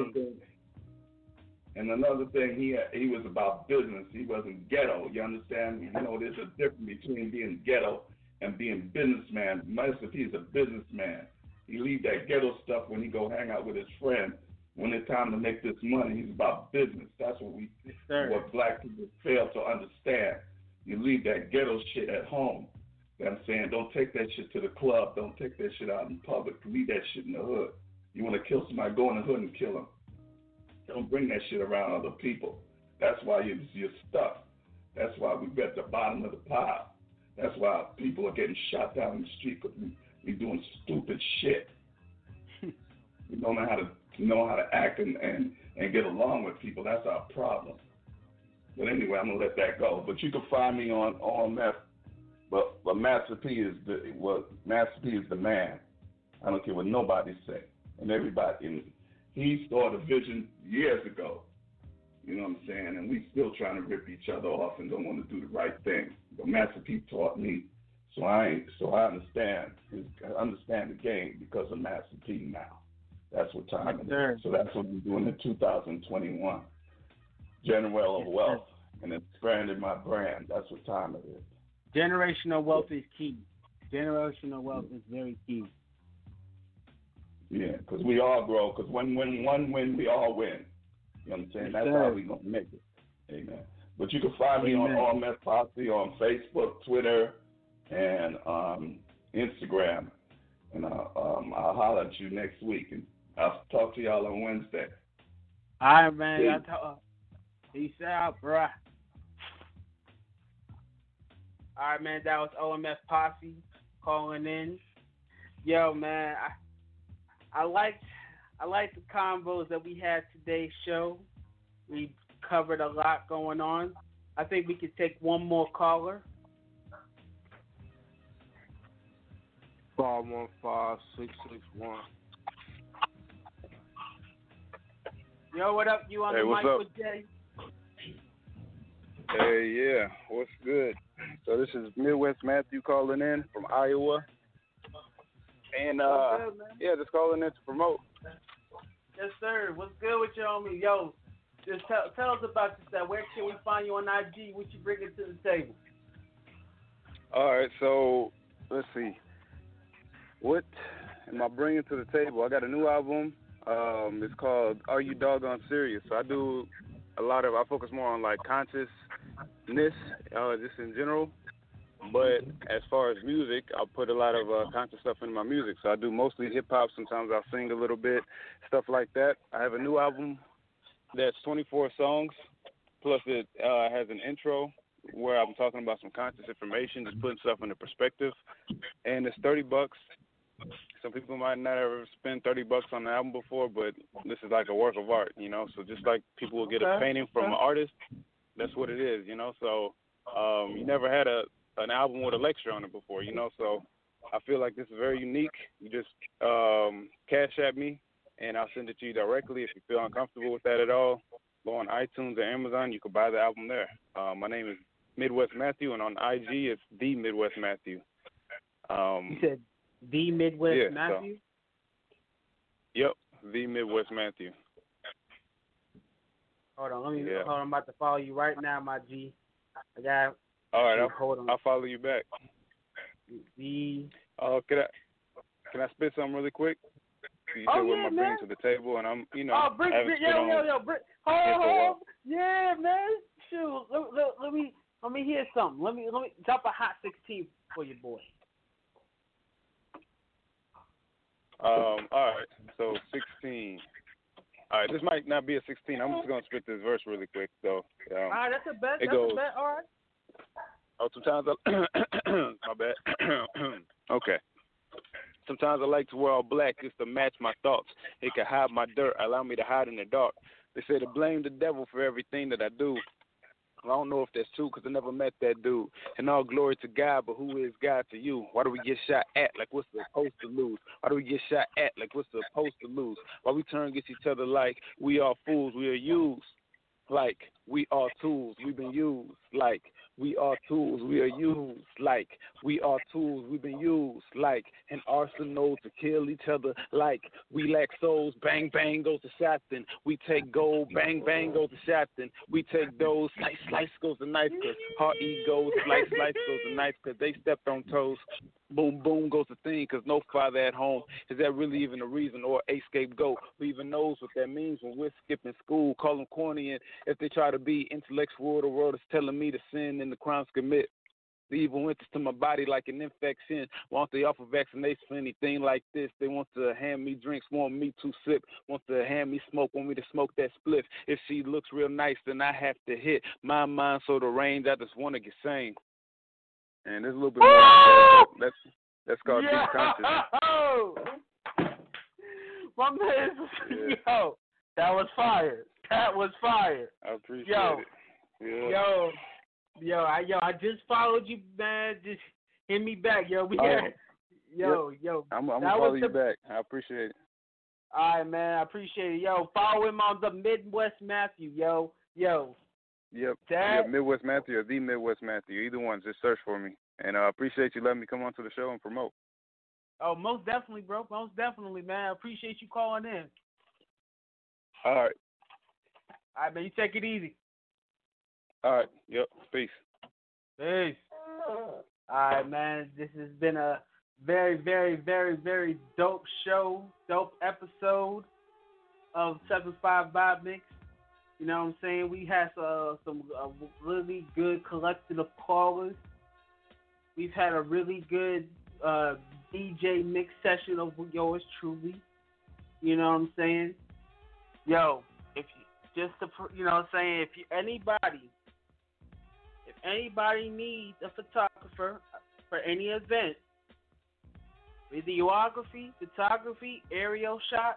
And another thing, he was about business. He wasn't ghetto. You understand? You know, there's a difference between being ghetto and being businessman. Master P is a businessman. He leave that ghetto stuff when he go hang out with his friends. When it's time to make this money, he's about business. That's what black people fail to understand. You leave that ghetto shit at home. You know what I'm saying? Don't take that shit to the club. Don't take that shit out in public. Leave that shit in the hood. You want to kill somebody, go in the hood and kill him. Don't bring that shit around other people. That's why you're stuck. That's why we're at the bottom of the pile. That's why people are getting shot down in the street because we doing stupid shit. We don't know how to act and get along with people. That's our problem. But anyway, I'm gonna let that go. But you can find me on that. But Master P is the man. I don't care what nobody say. And everybody, and he saw the vision years ago. You know what I'm saying? And we still trying to rip each other off and don't want to do the right thing. But Master P taught me, so I understand. I understand the game because of Master P now. That's what time it is. So that's what we're doing in 2021. General of wealth and expanding my brand. That's what time it is. Generational wealth is key. Generational wealth is very key. Yeah, because we all grow. Because when one win, we all win. You know what I'm saying? That's how we going to make it. Amen. But you can find me on OMS Posse on Facebook, Twitter, and Instagram. And I'll holler at you next week. And I'll talk to y'all on Wednesday. All right, man. Peace out, bruh. All right, man. That was OMS Posse calling in. Yo, man. I liked the combos that we had today's show. We covered a lot going on. I think we could take one more caller. 515-661. Yo, what up? You on the mic with Jay? Hey, yeah. What's good? So this is Midwest Matthew calling in from Iowa. And, good, just calling in to promote. Yes, sir. What's good with you, homie? Yo, just tell us about yourself. Where can we find you on IG? What you bringing to the table? All right, so let's see. What am I bringing to the table? I got a new album. It's called Are You Doggone Serious? So I focus more on like consciousness, just in general. But as far as music, I put a lot of conscious stuff in my music. So I do mostly hip-hop. Sometimes I'll sing a little bit, stuff like that. I have a new album that's 24 songs, plus it has an intro where I'm talking about some conscious information, just putting stuff into perspective. And it's $30. Some people might not ever spend $30 on an album before, but this is like a work of art, you know? So just like people will get a painting from an artist, that's what it is, you know? So you never had an album with a lecture on it before, you know? So I feel like this is very unique. You just cash at me, and I'll send it to you directly. If you feel uncomfortable with that at all, go on iTunes or Amazon. You can buy the album there. My name is Midwest Matthew, and on IG, it's The Midwest Matthew. You said The Midwest Matthew? Yep, The Midwest Matthew. Hold on, hold on. I'm about to follow you right now, my G. All right, I'll follow you back. Can I spit something really quick? You said what am I bringing to the table, and I'm, you know, hold on. Yeah, man. Shoot, let me hear something. Let me drop a hot 16 for your boy. All right, so 16. All right, this might not be a 16. I'm just gonna spit this verse really quick, though. All right, that's a bet. All right. Oh, sometimes my bad. Okay. Sometimes I like to wear all black just to match my thoughts. It can hide my dirt, allow me to hide in the dark. They say to blame the devil for everything that I do. I don't know if that's true because I never met that dude. And all glory to God, but who is God to you? Why do we get shot at like we're supposed to lose? Why do we get shot at like we're supposed to lose? Why we turn against each other like we are fools, we are used? Like we are tools, we've been used. Like we are tools, we are used. Like we are tools, we've been used. Like an arsenal to kill each other. Like we lack souls, bang bang goes to Shafton. We take gold, bang bang goes to Shafton. We take those, slice slice goes to knife cause heart egos, slice slice goes to knife cause they stepped on toes. Boom boom goes to thing cause no father at home. Is that really even a reason or a scapegoat? Who even knows what that means when we're skipping school? Call them corny, and if they try to be intellectual, the world is telling me to sin and the crimes commit. The evil enters to my body like an infection. Want they offer vaccination for anything like this? They want to hand me drinks, want me to sip, want to hand me smoke, want me to smoke that spliff. If she looks real nice, then I have to hit my mind so the range. I just want to get sane. And there's a little bit more. That's called deep consciousness. My man, yo, that was fire. That was fire. I appreciate it. Yeah. Yo, I just followed you, man. Just hit me back, yo. Yo. I'm gonna follow you back. I appreciate it. All right, man. I appreciate it. Yo, follow him on the Midwest Matthew, yo. Yep, Midwest Matthew or The Midwest Matthew. Either one, just search for me. And I appreciate you letting me come on to the show and promote. Oh, most definitely, bro. Most definitely, man. I appreciate you calling in. All right. All right, man. You take it easy. All right. Yep. Peace. Peace. All right, man. This has been a very, very, very, very dope show, dope episode of 7-5 Vibe Mix. You know what I'm saying? We had some really good collection of callers. We've had a really good DJ mix session of yours truly. You know what I'm saying? Yo, if you, just to, you know what I'm saying, if anybody needs a photographer for any event, videography, photography, aerial shots,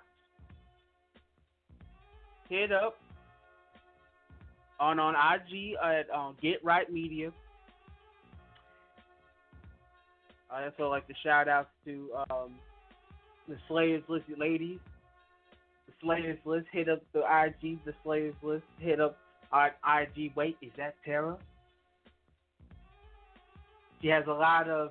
hit up on IG at Get Right Media. I also like to shout out to the Slayers List ladies. The Slayers List, hit up the IG, the Slayers List, hit up our IG. Wait, is that Tara? She got a lot of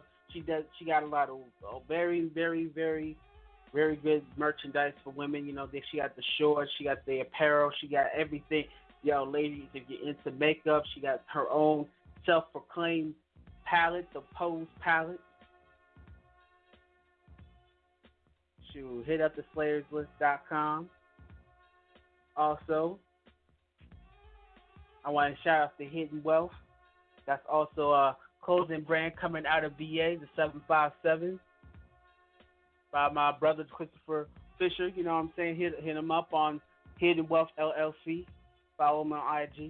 very, very, very, very good merchandise for women. You know, she got the shorts, she got the apparel, she got everything. Yo, ladies, if you're into makeup, she got her own self-proclaimed palette, the Pose palette. Shoot, hit up the SlayersList.com. Also, I want to shout out to Hidden Wealth. That's also a clothing brand coming out of VA, the 757, by my brother Christopher Fisher. You know what I'm saying? Hit him up on Hidden Wealth LLC. Follow him on IG.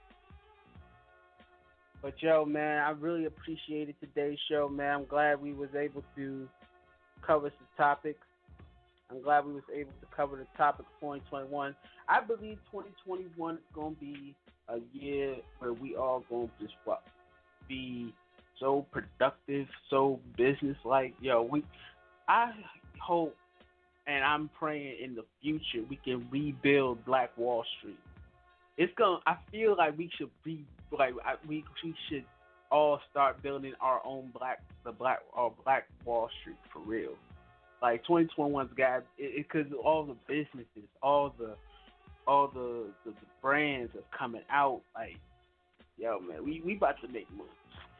But yo, man, I really appreciated today's show, man. I'm glad we was able to cover some topics. I'm glad we was able to cover the topic of 2021. I believe 2021 is going to be a year where we all going to just be so productive, so business-like. Yo, I hope and I'm praying in the future we can rebuild Black Wall Street. I feel like we should we should all start building our own Black Wall Street for real. Like 2021's got it because all the businesses, all the brands are coming out. Like, yo, man, we about to make moves.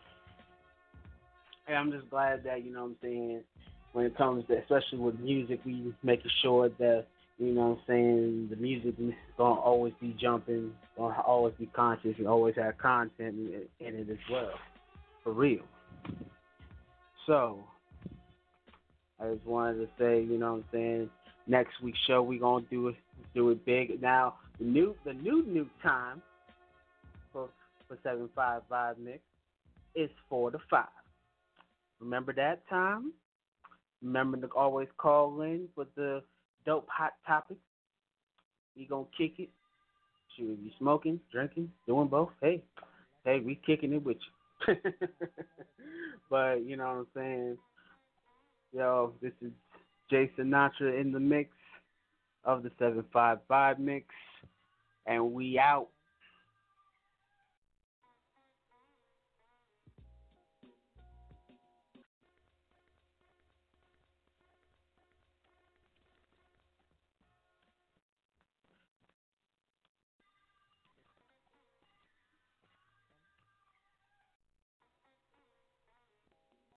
And I'm just glad that, you know what I'm saying, when it comes to, especially with music, we making sure that, you know what I'm saying, the music is going to always be jumping, going to always be conscious, and always have content in it as well. For real. So, I just wanted to say, you know what I'm saying, next week's show we're going to do it big. Now, the new time for 755 Mix is 4 to 5. Remember that time? Remember to always call in with the dope hot topics. We gonna kick it. Shoot, if you smoking, drinking, doing both, hey, we kicking it with you. But you know what I'm saying? Yo, this is Jay Sinatra in the mix of the 755 Mix, and we out.